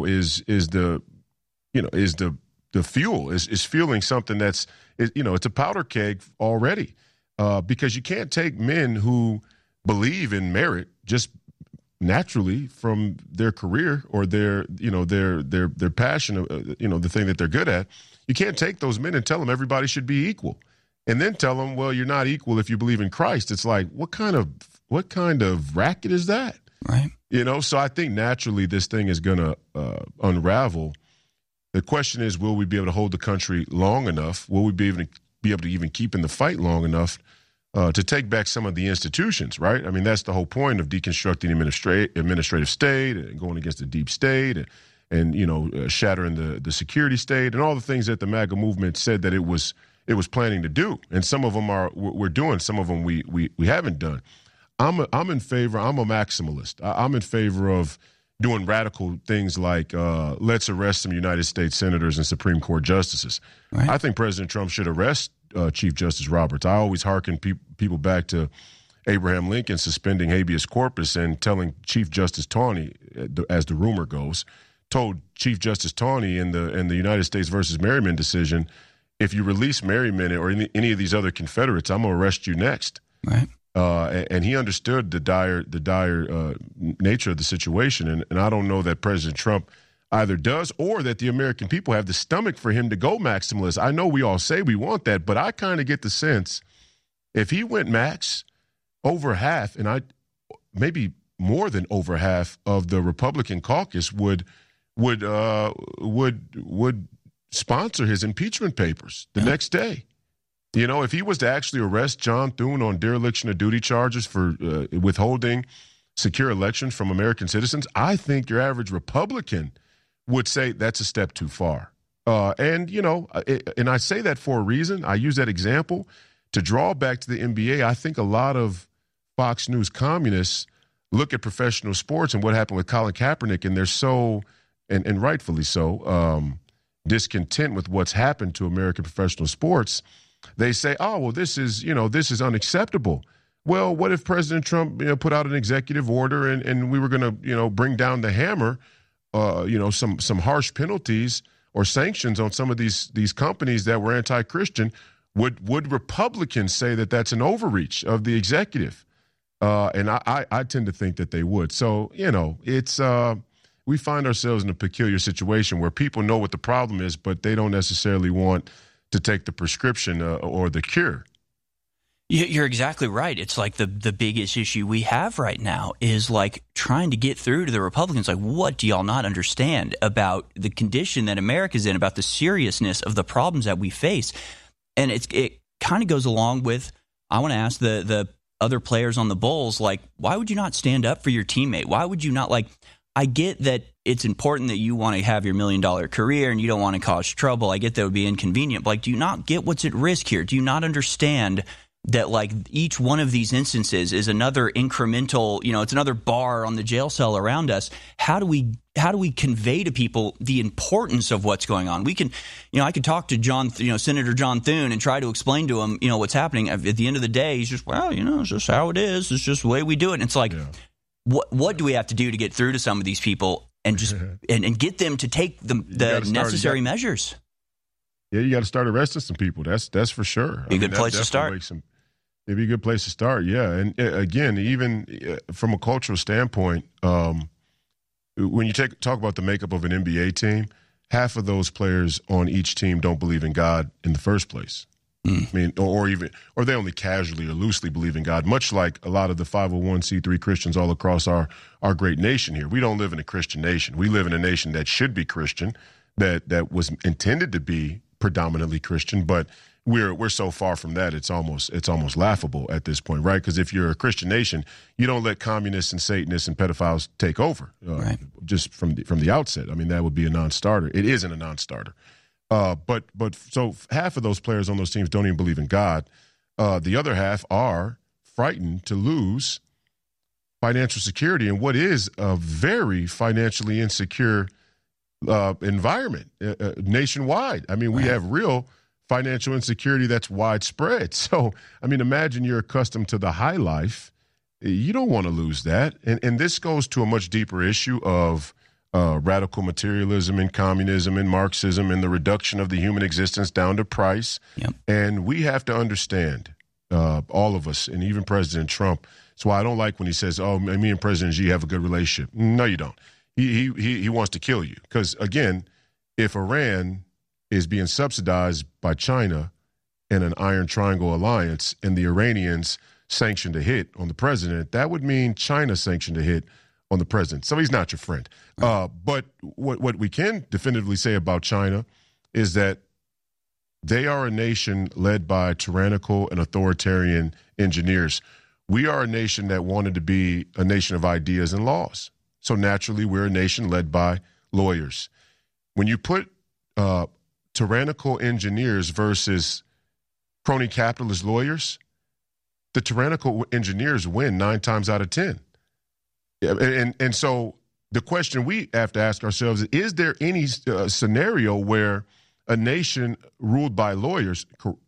fuel, is fueling something that's it's a powder keg already, because you can't take men who believe in merit just naturally from their career or their passion, the thing that they're good at. You can't take those men and tell them everybody should be equal, and then tell them, well, you're not equal if you believe in Christ. It's like, what kind of racket is that? Right. So I think naturally this thing is going to unravel. The question is, will we be able to hold the country long enough? Will we be able to even keep in the fight long enough to take back some of the institutions, right? I mean, that's the whole point of deconstructing administrative state and going against the deep state and shattering the security state and all the things that the MAGA movement said that it was planning to do. And some of them we're doing, some of them we haven't done. I'm in favor. I'm a maximalist. I'm in favor of doing radical things like let's arrest some United States senators and Supreme Court justices. Right. I think President Trump should arrest Chief Justice Roberts. I always hearken people back to Abraham Lincoln suspending habeas corpus and telling Chief Justice Taney, as the rumor goes, told Chief Justice Taney in the United States versus Merriman decision, if you release Merriman or any of these other Confederates, I'm going to arrest you next. Right. And he understood the dire nature of the situation. And I don't know that President Trump either does or that the American people have the stomach for him to go maximalist. I know we all say we want that, but I kind of get the sense if he went max, over half, and maybe more than over half of the Republican caucus would sponsor his impeachment papers the next day. If he was to actually arrest John Thune on dereliction of duty charges for withholding secure elections from American citizens, I think your average Republican would say that's a step too far. And I say that for a reason. I use that example to draw back to the NBA. I think a lot of Fox News communists look at professional sports and what happened with Colin Kaepernick, and they're so, and rightfully so, discontent with what's happened to American professional sports. They say, oh, well, this is unacceptable. Well, what if President Trump put out an executive order and we were going to bring down the hammer, some harsh penalties or sanctions on some of these companies that were anti-Christian? Would Republicans say that that's an overreach of the executive? And I tend to think that they would. So, it's we find ourselves in a peculiar situation where people know what the problem is, but they don't necessarily want to take the prescription or the cure. You're exactly right. It's like the biggest issue we have right now is like trying to get through to the Republicans. Like, what do y'all not understand about the condition that America's in, about the seriousness of the problems that we face? And it kind of goes along with, I want to ask the other players on the Bulls, like, why would you not stand up for your teammate? Why would you not, I get that it's important that you want to have your $1 million career and you don't want to cause trouble. I get that would be inconvenient. But do you not get what's at risk here? Do you not understand that each one of these instances is another incremental, it's another bar on the jail cell around us? How do we convey to people the importance of what's going on? We can, I could talk to Senator John Thune and try to explain to him, what's happening. At the end of the day, he's just, it's just how it is. It's just the way we do it. And it's like, What do we have to do to get through to some of these people? and just and get them to take the necessary measures. Yeah, you got to start arresting some people. That's for sure. Be a good place to start. It'd be a good place to start, yeah. And again, even from a cultural standpoint, when you talk about the makeup of an NBA team, half of those players on each team don't believe in God in the first place. I mean, or they only casually or loosely believe in God, much like a lot of the 501c3 Christians all across our great nation here. We don't live in a Christian nation. We live in a nation that should be Christian, that was intended to be predominantly Christian, but we're so far from that, it's almost laughable at this point, right? Because if you're a Christian nation, you don't let communists and Satanists and pedophiles take over, right? Just from the outset. I mean, that would be a non-starter. It isn't a non-starter. But so half of those players on those teams don't even believe in God. The other half are frightened to lose financial security in what is a very financially insecure environment nationwide. I mean, we have real financial insecurity that's widespread. So, I mean, imagine you're accustomed to the high life. You don't want to lose that. And this goes to a much deeper issue of radical materialism and communism and Marxism and the reduction of the human existence down to price. Yep. And we have to understand, all of us, and even President Trump. That's why I don't like when he says, oh, me and President Xi have a good relationship. No, you don't. He wants to kill you. Because, again, if Iran is being subsidized by China in an Iron Triangle alliance and the Iranians sanctioned a hit on the president, that would mean China sanctioned a hit on the president. So he's not your friend. But what we can definitively say about China is that they are a nation led by tyrannical and authoritarian engineers. We are a nation that wanted to be a nation of ideas and laws. So naturally, we're a nation led by lawyers. When you put tyrannical engineers versus crony capitalist lawyers, the tyrannical engineers win 9 times out of 10. And so the question we have to ask ourselves is there any scenario where a nation ruled by lawyers,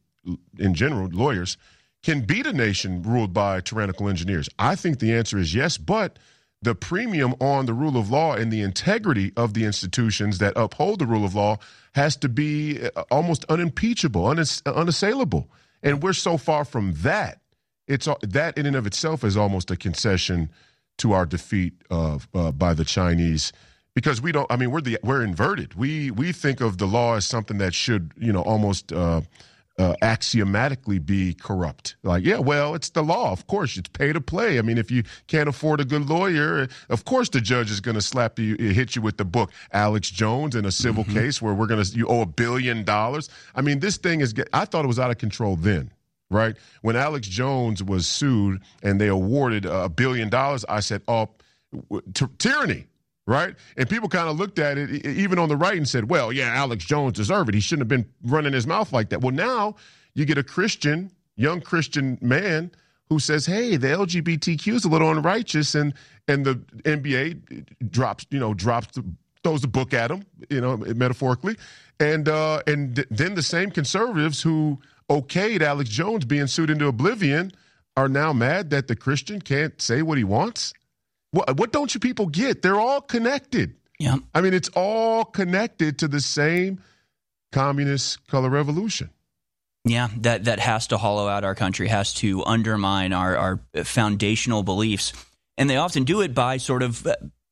in general, lawyers, can beat a nation ruled by tyrannical engineers? I think the answer is yes, but the premium on the rule of law and the integrity of the institutions that uphold the rule of law has to be almost unimpeachable, unassailable. And we're so far from that. That in and of itself is almost a concession to our defeat by the Chinese, because we're inverted. We think of the law as something that should, almost axiomatically be corrupt. Like, yeah, well, it's the law. Of course, it's pay to play. I mean, if you can't afford a good lawyer, of course the judge is going to hit you with the book. Alex Jones in a civil case where you owe $1 billion. I mean, this thing I thought it was out of control then. Right? When Alex Jones was sued and they awarded $1 billion, I said, tyranny, right? And people kind of looked at it, even on the right, and said, well, yeah, Alex Jones deserved it. He shouldn't have been running his mouth like that. Well, now you get a young Christian man who says, hey, the LGBTQ is a little unrighteous, and the NBA throws the book at him, metaphorically. And then the same conservatives who okayed Alex Jones being sued into oblivion are now mad that the Christian can't say what he wants. What don't you people get? They're all connected. Yeah. I mean, it's all connected to the same communist color revolution. Yeah, that has to hollow out our country, has to undermine our foundational beliefs. And they often do it by sort of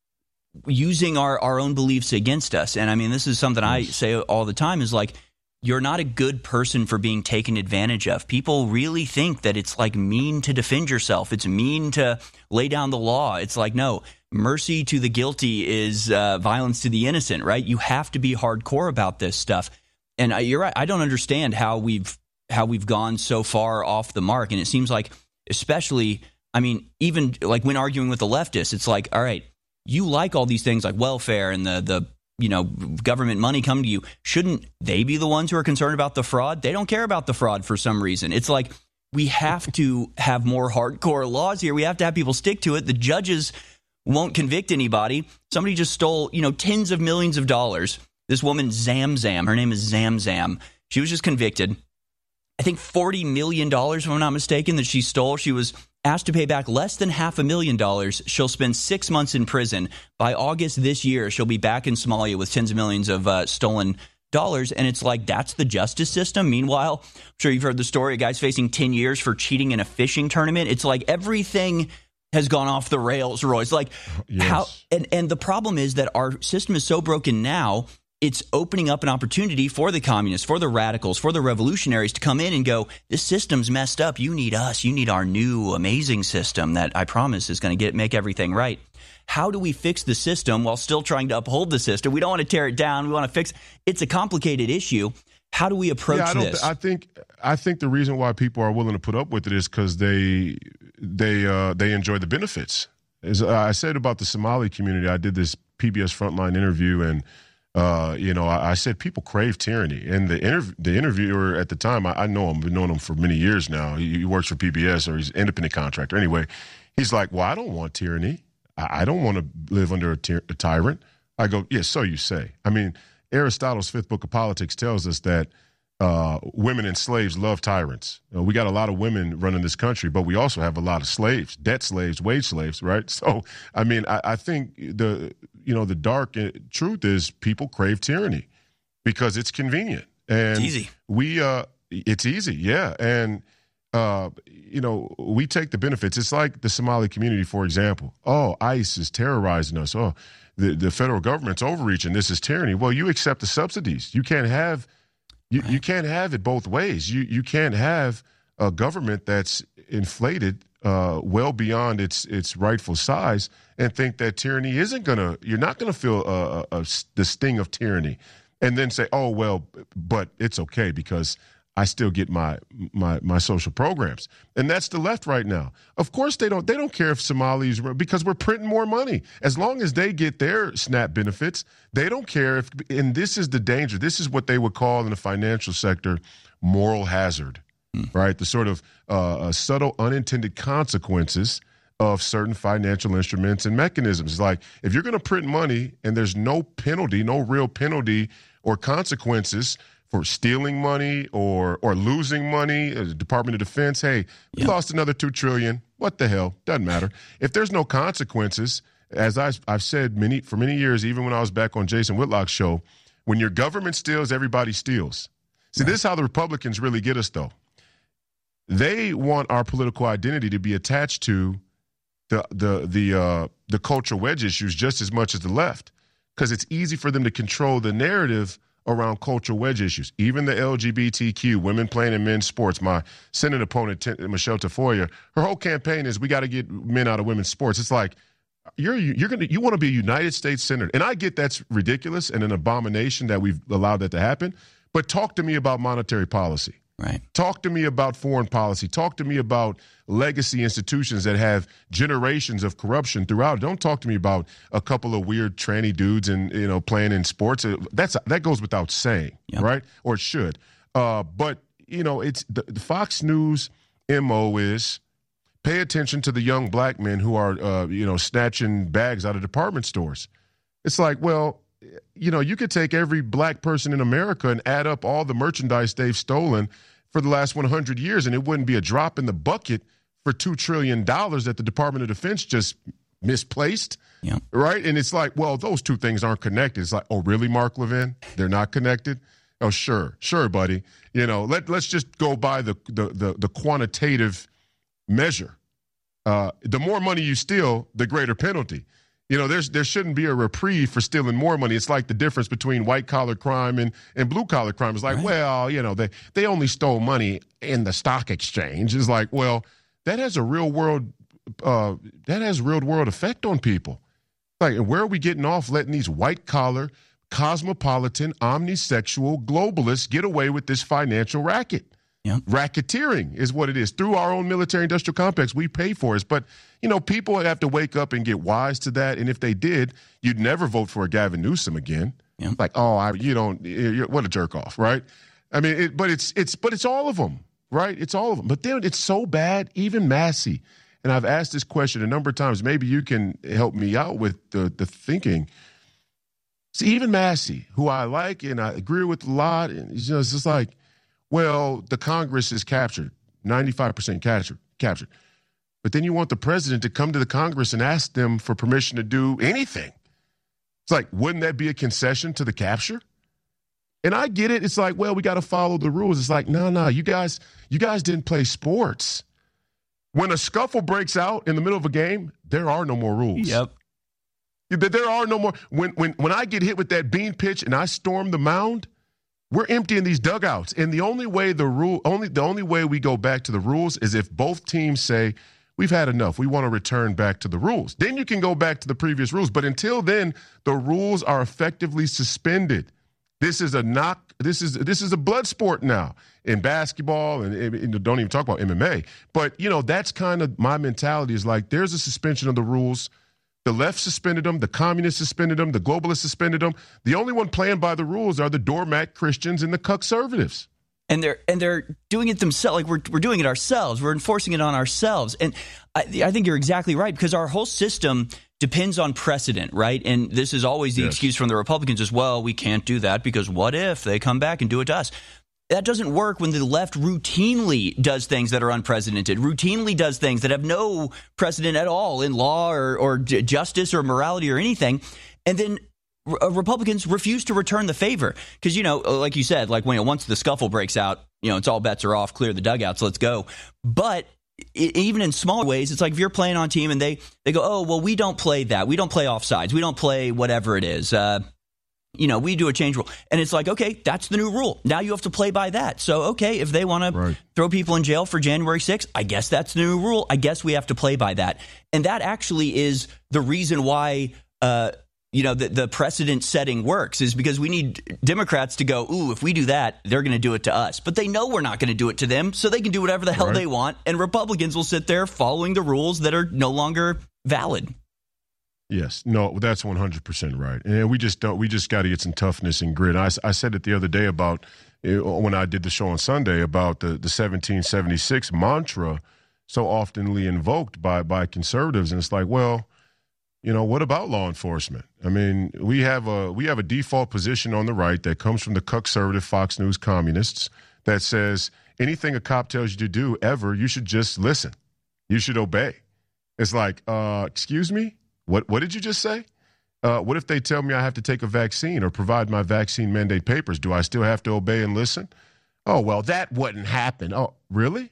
using our own beliefs against us. And I mean, this is something I say all the time is like, you're not a good person for being taken advantage of. People really think that it's like mean to defend yourself. It's mean to lay down the law. It's like, no, mercy to the guilty is violence to the innocent, right? You have to be hardcore about this stuff. And you're right. I don't understand how we've gone so far off the mark. And it seems like, especially, I mean, even like when arguing with the leftists, it's like, all right, you like all these things like welfare and the government money coming to you. Shouldn't they be the ones who are concerned about the fraud? They don't care about the fraud for some reason. It's like we have to have more hardcore laws here. We have to have people stick to it. The judges won't convict anybody. Somebody just stole, tens of millions of dollars. This woman, Zamzam, her name is Zamzam. She was just convicted. I think $40 million, if I'm not mistaken, that she stole. She was asked to pay back less than $500,000. She'll spend 6 months in prison. By August this year, she'll be back in Somalia with tens of millions of stolen dollars. And it's like, that's the justice system. Meanwhile, I'm sure you've heard the story. A guy's facing 10 years for cheating in a fishing tournament. It's like everything has gone off the rails, Royce. Like, yes. How? And the problem is that our system is so broken now, it's opening up an opportunity for the communists, for the radicals, for the revolutionaries to come in and go, this system's messed up. You need us. You need our new amazing system that I promise is going to make everything right. How do we fix the system while still trying to uphold the system? We don't want to tear it down. We want to fix. It's a complicated issue. How do we approach this? I think the reason why people are willing to put up with it is because they enjoy the benefits. As I said about the Somali community, I did this PBS Frontline interview, and I said people crave tyranny. And the interviewer at the time, I know him, been knowing him for many years now. He works for PBS, or he's an independent contractor. Anyway, he's like, well, I don't want tyranny. I don't want to live under a tyrant. I go, yes, so you say. I mean, Aristotle's fifth book of Politics tells us that women and slaves love tyrants. We got a lot of women running this country, but we also have a lot of slaves, debt slaves, wage slaves, right? So, I mean, I think the dark truth is people crave tyranny because it's convenient. And it's easy. It's easy, yeah. And, we take the benefits. It's like the Somali community, for example. Oh, ICE is terrorizing us. Oh, the federal government's overreaching. This is tyranny. Well, you accept the subsidies. You can't have you can't have it both ways. You can't have a government that's inflated well beyond its rightful size and think that tyranny you're not gonna feel the sting of tyranny, and then say, oh well, but it's okay because I still get my social programs. And that's the left right now. Of course they don't care if Somalis, because we're printing more money. As long as they get their SNAP benefits, they don't care if, and this is the danger. This is what they would call in the financial sector moral hazard, right? The sort of subtle unintended consequences of certain financial instruments and mechanisms. Like if you're going to print money and there's no penalty, no real penalty or consequences for stealing money or losing money, the Department of Defense, hey, we lost another $2 trillion. What the hell? Doesn't matter. If there's no consequences, as I've said for many years, even when I was back on Jason Whitlock's show, when your government steals, everybody steals. See, This is how the Republicans really get us, though. They want our political identity to be attached to the cultural wedge issues just as much as the left, because it's easy for them to control the narrative around cultural wedge issues. Even the LGBTQ, women playing in men's sports. My Senate opponent, Michelle Tafoya, her whole campaign is we got to get men out of women's sports. It's like you want to be a United States senator, and I get that's ridiculous and an abomination that we've allowed that to happen. But talk to me about monetary policy. Right. Talk to me about foreign policy. Talk to me about legacy institutions that have generations of corruption throughout. Don't talk to me about a couple of weird tranny dudes and playing in sports. That goes without saying, right? Or it should. But it's the Fox News MO is pay attention to the young black men who are snatching bags out of department stores. It's like, well, you could take every black person in America and add up all the merchandise they've stolen for the last 100 years, and it wouldn't be a drop in the bucket for $2 trillion that the Department of Defense just misplaced, right? And it's like, well, those two things aren't connected. It's like, oh, really, Mark Levin? They're not connected? Oh, sure, buddy. Let's just go by the quantitative measure. The more money you steal, the greater penalty. There shouldn't be a reprieve for stealing more money. It's like the difference between white-collar crime and blue-collar crime. It's like, right. Well, they only stole money in the stock exchange. It's like, well, that has a real-world effect on people. Like, where are we getting off letting these white-collar, cosmopolitan, omnisexual globalists get away with this financial racket? Yep. Racketeering is what it is. Through our own military-industrial complex, we pay for it. But, people have to wake up and get wise to that. And if they did, you'd never vote for a Gavin Newsom again. Yep. Like, what a jerk off, right? I mean, but it's all of them, right? It's all of them. But then it's so bad, even Massey. And I've asked this question a number of times. Maybe you can help me out with the thinking. See, even Massey, who I like and I agree with a lot, and it's just like, well, the Congress is captured, 95% captured. But then you want the president to come to the Congress and ask them for permission to do anything. It's like, wouldn't that be a concession to the capture? And I get it. It's like, well, we got to follow the rules. It's like, no, you guys didn't play sports. When a scuffle breaks out in the middle of a game, there are no more rules. Yep. There are no more. When I get hit with that bean pitch and I storm the mound, we're emptying these dugouts. And the only way we go back to the rules is if both teams say, we've had enough. We want to return back to the rules. Then you can go back to the previous rules. But until then, the rules are effectively suspended. This is a blood sport now in basketball, and don't even talk about MMA. But, that's kind of my mentality is like there's a suspension of the rules. The left suspended them. The communists suspended them. The globalists suspended them. The only one playing by the rules are the doormat Christians and the conservatives. And they're doing it themselves. Like we're doing it ourselves. We're enforcing it on ourselves. And I think you're exactly right, because our whole system depends on precedent, right? And this is always the excuse from the Republicans as well. We can't do that because what if they come back and do it to us? That doesn't work when the left routinely does things that are unprecedented, routinely does things that have no precedent at all in law or justice or morality or anything. And then Republicans refuse to return the favor because, like you said, like once the scuffle breaks out, it's all bets are off, clear the dugouts, let's go. But even in small ways, it's like if you're playing on a team and they go, oh, well, we don't play that. We don't play offsides. We don't play whatever it is. We do a change rule. And it's like, okay, that's the new rule. Now you have to play by that. So, okay, if they want to throw people in jail for January 6th, I guess that's the new rule. I guess we have to play by that. And that actually is the reason why the precedent setting works, is because we need Democrats to go, ooh, if we do that, they're going to do it to us. But they know we're not going to do it to them, so they can do whatever the hell they want. And Republicans will sit there following the rules that are no longer valid. Yes. No, that's 100% right. And we just got to get some toughness and grit. I said it the other day about when I did the show on Sunday about the 1776 mantra so oftenly invoked by conservatives. And it's like, well, what about law enforcement? I mean, we have a default position on the right that comes from the conservative Fox News communists that says anything a cop tells you to do ever, you should just listen. You should obey. It's like, excuse me? What did you just say? What if they tell me I have to take a vaccine or provide my vaccine mandate papers? Do I still have to obey and listen? Oh, well, that wouldn't happen. Oh, really?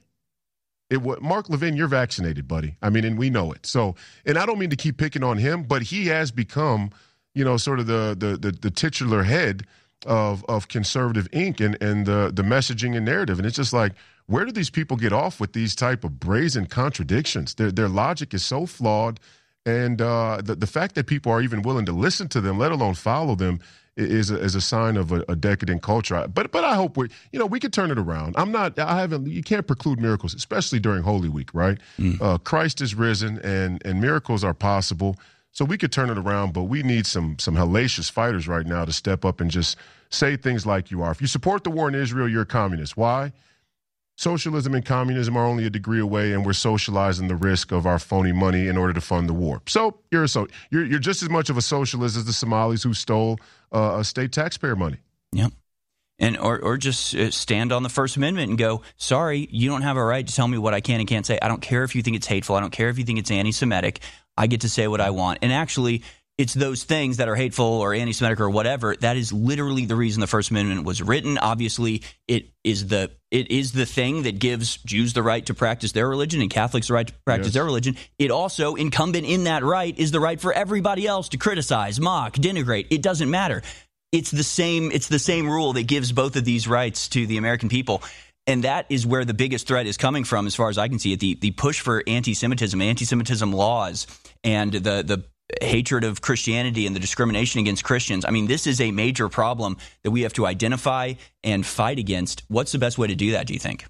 Mark Levin, you're vaccinated, buddy. I mean, and we know it. So, and I don't mean to keep picking on him, but he has become, sort of the titular head of Conservative Inc. and the messaging and narrative. And it's just like, where do these people get off with these type of brazen contradictions? Their logic is so flawed. And the fact that people are even willing to listen to them, let alone follow them, is a sign of a decadent culture. But I hope we could turn it around. You can't preclude miracles, especially during Holy Week, right? Christ is risen and miracles are possible. So we could turn it around, but we need some hellacious fighters right now to step up and just say things like you are. If you support the war in Israel, you're a communist. Why? Socialism and communism are only a degree away, and we're socializing the risk of our phony money in order to fund the war. So you're just as much of a socialist as the Somalis who stole state taxpayer money. Yep. And or just stand on the First Amendment and go, sorry, you don't have a right to tell me what I can and can't say. I don't care if you think it's hateful. I don't care if you think it's anti-Semitic. I get to say what I want. And actually, it's those things that are hateful or anti-Semitic or whatever. That is literally the reason the First Amendment was written. Obviously, it is the thing that gives Jews the right to practice their religion and Catholics the right to practice their religion. It also, incumbent in that right, is the right for everybody else to criticize, mock, denigrate. It doesn't matter. It's the same rule that gives both of these rights to the American people. And that is where the biggest threat is coming from, as far as I can see it. The push for anti-Semitism laws, and the hatred of Christianity and the discrimination against Christians. I mean, this is a major problem that we have to identify and fight against. What's the best way to do that, do you think?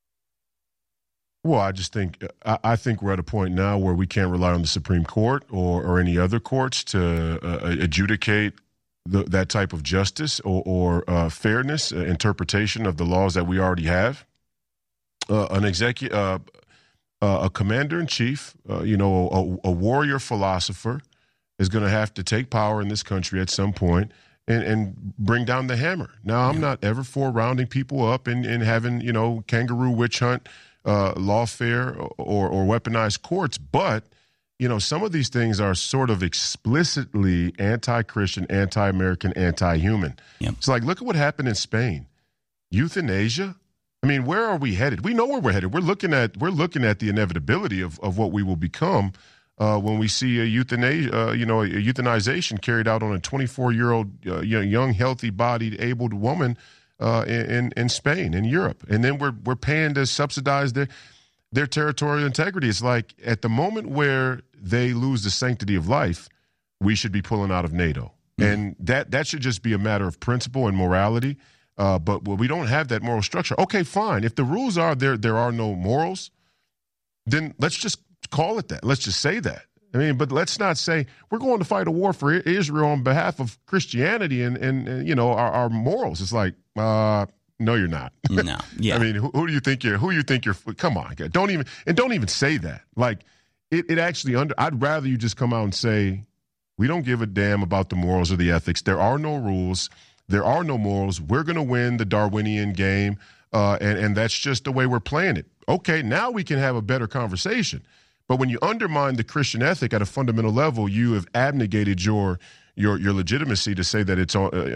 Well, I think we're at a point now where we can't rely on the Supreme Court or any other courts to adjudicate that type of justice or fairness, interpretation of the laws that we already have. A commander-in-chief, a warrior philosopher is going to have to take power in this country at some point and bring down the hammer. Now, I'm not ever for rounding people up and having, kangaroo witch hunt, lawfare or weaponized courts. But, some of these things are sort of explicitly anti-Christian, anti-American, anti-human. Yep. It's like, look at what happened in Spain. Euthanasia. I mean, where are we headed? We know where we're headed. We're looking at the inevitability of what we will become when we see a euthanization carried out on a 24-year-old young, healthy-bodied, abled woman in Spain, in Europe, and then we're paying to subsidize their territorial integrity. It's like at the moment where they lose the sanctity of life, we should be pulling out of NATO, and that should just be a matter of principle and morality. But we don't have that moral structure. Okay, fine. If the rules are there are no morals, then let's just call it that. Let's just say that. I mean, but let's not say we're going to fight a war for Israel on behalf of Christianity and our morals. It's like, no, you're not. No. Yeah. I mean, who do you think you're? Come on, don't even say that. Like, it actually I'd rather you just come out and say, we don't give a damn about the morals or the ethics. There are no rules. There are no morals. We're going to win the Darwinian game, and that's just the way we're playing it. Okay, now we can have a better conversation. But when you undermine the Christian ethic at a fundamental level, you have abnegated your legitimacy to say that it's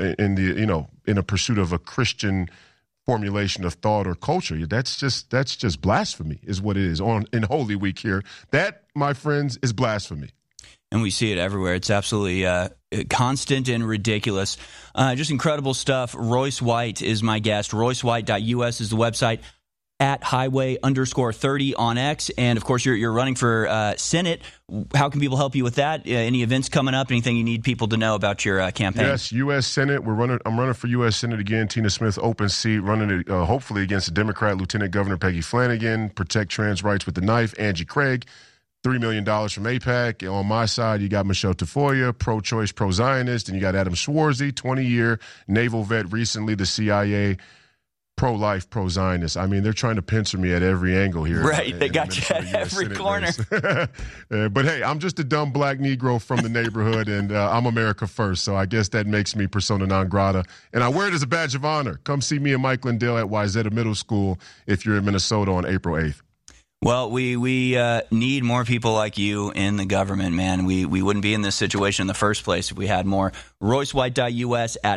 in a pursuit of a Christian formulation of thought or culture. That's just blasphemy, is what it is in Holy Week here. That, my friends, is blasphemy. And we see it everywhere. It's absolutely constant and ridiculous. Just incredible stuff. Royce White is my guest. RoyceWhite.us is the website. At @highway_30 on X. And, of course, you're running for Senate. How can people help you with that? Any events coming up? Anything you need people to know about your campaign? Yes, U.S. Senate. I'm running for U.S. Senate again. Tina Smith, open seat, running it hopefully against the Democrat Lieutenant Governor Peggy Flanagan. Protect trans rights with the knife. Angie Craig. $3 million from AIPAC. On my side, you got Michelle Tafoya, pro-choice, pro-Zionist, and you got Adam Schwarzy, 20-year naval vet, recently the CIA, pro-life, pro-Zionist. I mean, they're trying to pincer me at every angle here. Right, they got you at every corner. But hey, I'm just a dumb black Negro from the neighborhood, and I'm America first, so I guess that makes me persona non grata. And I wear it as a badge of honor. Come see me and Mike Lindell at Wayzata Middle School if you're in Minnesota on April 8th. Well, we need more people like you in the government, man. We wouldn't be in this situation in the first place if we had more. RoyceWhite.us at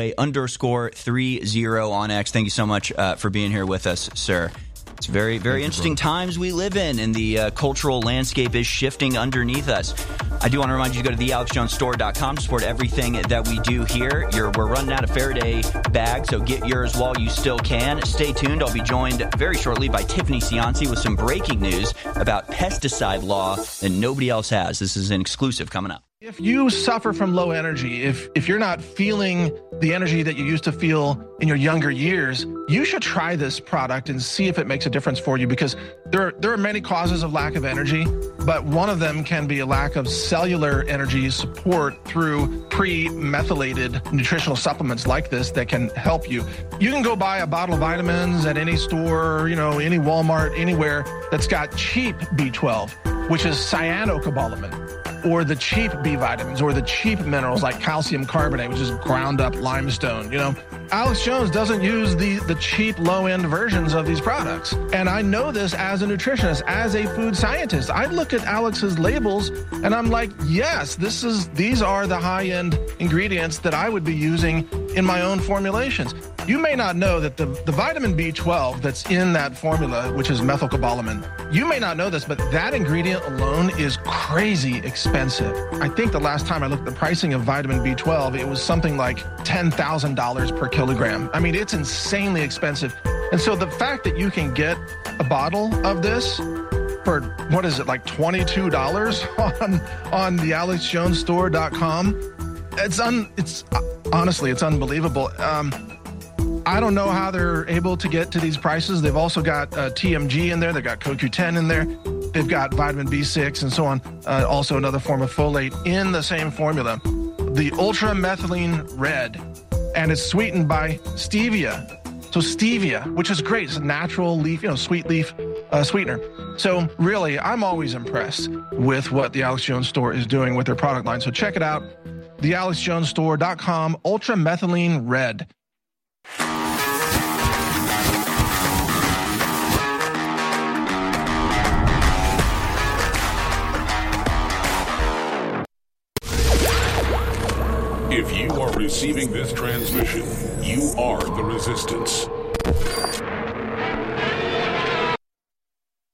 @highway_30 on X. Thank you so much for being here with us, sir. It's very, very interesting times we live in, and the cultural landscape is shifting underneath us. I do want to remind you to go to thealexjonesstore.com to support everything that we do here. We're running out of Faraday bags, so get yours while you still can. Stay tuned. I'll be joined very shortly by Tiffany Cianci with some breaking news about pesticide law that nobody else has. This is an exclusive coming up. If you suffer from low energy, if you're not feeling the energy that you used to feel in your younger years, you should try this product and see if it makes a difference for you, because there are many causes of lack of energy, but one of them can be a lack of cellular energy support through pre-methylated nutritional supplements like this that can help you. You can go buy a bottle of vitamins at any store, any Walmart, anywhere that's got cheap B12, which is cyanocobalamin, or the cheap B vitamins, or the cheap minerals like calcium carbonate, which is ground up limestone. Alex Jones doesn't use the cheap low-end versions of these products. And I know this as a nutritionist, as a food scientist. I look at Alex's labels and I'm like, yes, these are the high-end ingredients that I would be using in my own formulations. You may not know that the vitamin B12 that's in that formula, which is methylcobalamin, you may not know this, but that ingredient alone is crazy expensive. I think the last time I looked at the pricing of vitamin B12, it was something like $10,000 per kilogram. I mean, it's insanely expensive. And so the fact that you can get a bottle of this for, what is it, like $22 on the AlexJonesStore.com, it's honestly, it's unbelievable. I don't know how they're able to get to these prices. They've also got TMG in there. They've got CoQ10 in there. They've got vitamin B6 and so on. Also another form of folate in the same formula. The Ultra Methylene Red, and it's sweetened by stevia. So stevia, which is great. It's a natural leaf, sweet leaf sweetener. So really, I'm always impressed with what the Alex Jones Store is doing with their product line. So check it out. thealexjonesstore.com, ultramethylene red. If you are receiving this transmission, you are the resistance.